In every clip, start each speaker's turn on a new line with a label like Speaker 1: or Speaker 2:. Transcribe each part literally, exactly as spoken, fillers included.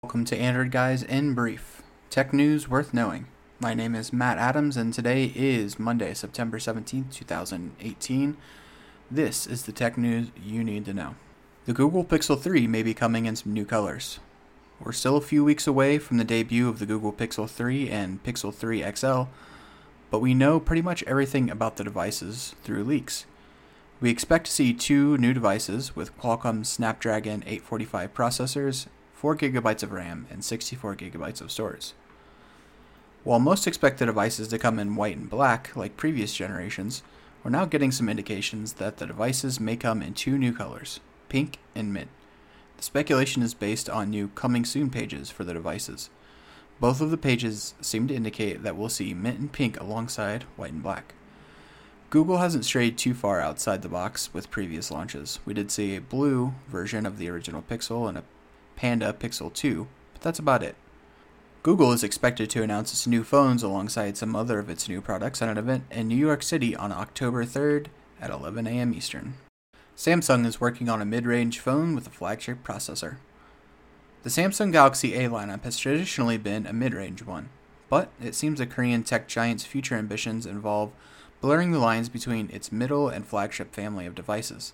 Speaker 1: Welcome to Android Guys in Brief, tech news worth knowing. My name is Matt Adams, and today is Monday, September seventeenth, two thousand eighteen. This is the tech news you need to know. The Google Pixel three may be coming in some new colors. We're still a few weeks away from the debut of the Google Pixel three and Pixel three X L, but we know pretty much everything about the devices through leaks. We expect to see two new devices with Qualcomm Snapdragon eight forty-five processors, four gigabytes of RAM, and sixty-four gigabytes of storage. While most expect the devices to come in white and black like previous generations, we're now getting some indications that the devices may come in two new colors, pink and mint. The speculation is based on new coming soon pages for the devices. Both of the pages seem to indicate that we'll see mint and pink alongside white and black. Google hasn't strayed too far outside the box with previous launches. We did see a blue version of the original Pixel and a Panda Pixel two, but that's about it. Google is expected to announce its new phones alongside some other of its new products at an event in New York City on October third at eleven a.m. Eastern. Samsung is working on a mid-range phone with a flagship processor. The Samsung Galaxy A lineup has traditionally been a mid-range one, but it seems the Korean tech giant's future ambitions involve blurring the lines between its middle and flagship family of devices.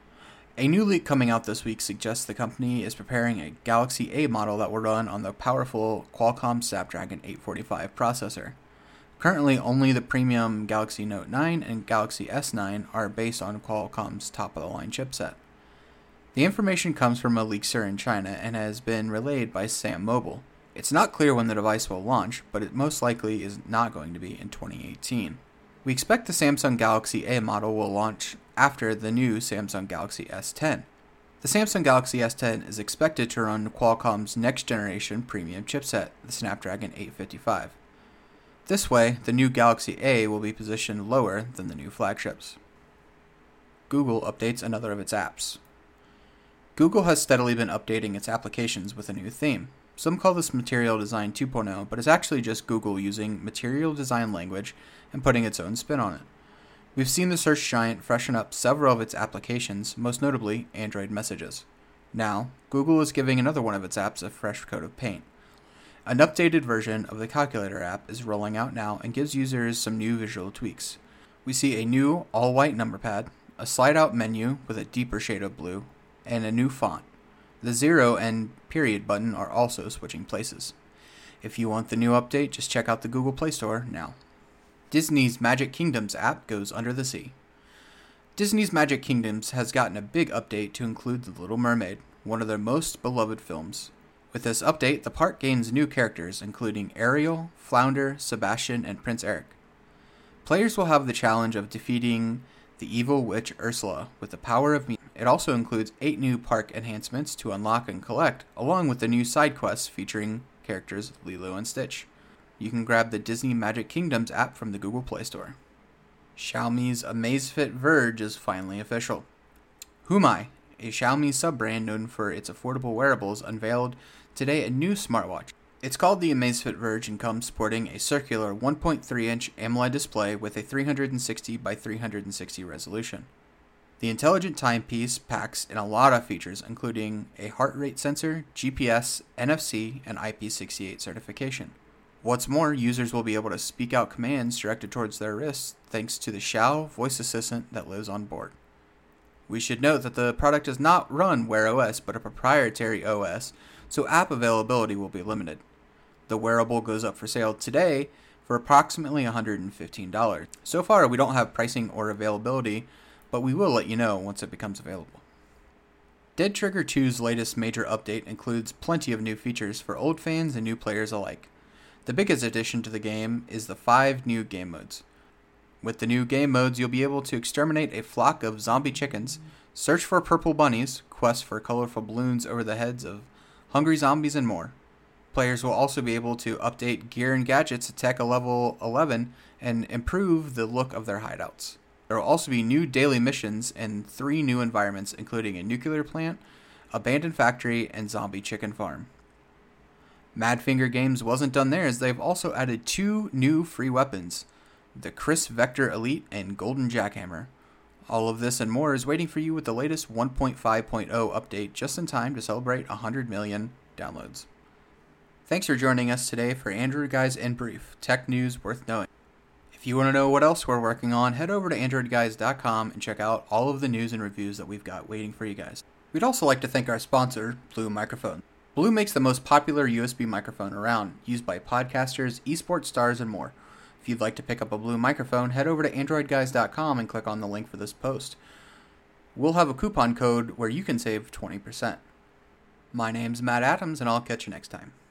Speaker 1: A new leak coming out this week suggests the company is preparing a Galaxy A model that will run on the powerful Qualcomm Snapdragon eight forty-five processor. Currently, only the premium Galaxy Note nine and Galaxy S nine are based on Qualcomm's top-of-the-line chipset. The information comes from a leakster in China and has been relayed by Sam Mobile. It's not clear when the device will launch, but it most likely is not going to be in twenty eighteen. We expect the Samsung Galaxy A model will launch after the new Samsung Galaxy S ten. The Samsung Galaxy S ten is expected to run Qualcomm's next-generation premium chipset, the Snapdragon eight fifty-five. This way, the new Galaxy A will be positioned lower than the new flagships. Google updates another of its apps. Google has steadily been updating its applications with a new theme. Some call this Material Design two point oh, but it's actually just Google using material design language and putting its own spin on it. We've seen the search giant freshen up several of its applications, most notably Android Messages. Now, Google is giving another one of its apps a fresh coat of paint. An updated version of the Calculator app is rolling out now and gives users some new visual tweaks. We see a new all-white number pad, a slide-out menu with a deeper shade of blue, and a new font. The zero and period button are also switching places. If you want the new update, just check out the Google Play Store now. Disney's Magic Kingdoms app goes under the sea. Disney's Magic Kingdoms has gotten a big update to include The Little Mermaid, one of their most beloved films. With this update, the park gains new characters, including Ariel, Flounder, Sebastian, and Prince Eric. Players will have the challenge of defeating the evil witch Ursula with the power of me. It also includes eight new park enhancements to unlock and collect, along with the new side quests featuring characters Lilo and Stitch. You can grab the Disney Magic Kingdoms app from the Google Play Store. Xiaomi's Amazfit Verge is finally official. Humai, a Xiaomi sub-brand known for its affordable wearables, unveiled today a new smartwatch. It's called the Amazfit Verge and comes sporting a circular one point three inch AMOLED display with a three sixty by three sixty resolution. The intelligent timepiece packs in a lot of features, including a heart rate sensor, G P S, N F C, and I P six eight certification. What's more, users will be able to speak out commands directed towards their wrists thanks to the Xiao voice assistant that lives on board. We should note that the product does not run Wear O S, but a proprietary O S, so app availability will be limited. The wearable goes up for sale today for approximately one hundred fifteen dollars. So far, we don't have pricing or availability, but we will let you know once it becomes available. Dead Trigger two's latest major update includes plenty of new features for old fans and new players alike. The biggest addition to the game is the five new game modes. With the new game modes, you'll be able to exterminate a flock of zombie chickens, search for purple bunnies, quest for colorful balloons over the heads of hungry zombies, and more. Players will also be able to update gear and gadgets to tech a level eleven and improve the look of their hideouts. There will also be new daily missions and three new environments, including a nuclear plant, abandoned factory, and zombie chicken farm. Madfinger Games wasn't done there, as they've also added two new free weapons, the Chris Vector Elite and Golden Jackhammer. All of this and more is waiting for you with the latest one point five point oh update just in time to celebrate one hundred million downloads. Thanks for joining us today for Android Guys in Brief, tech news worth knowing. If you want to know what else we're working on, head over to android guys dot com and check out all of the news and reviews that we've got waiting for you guys. We'd also like to thank our sponsor, Blue Microphone. Blue makes the most popular U S B microphone around, used by podcasters, esports stars, and more. If you'd like to pick up a Blue microphone, head over to android guys dot com and click on the link for this post. We'll have a coupon code where you can save twenty percent. My name's Matt Adams, and I'll catch you next time.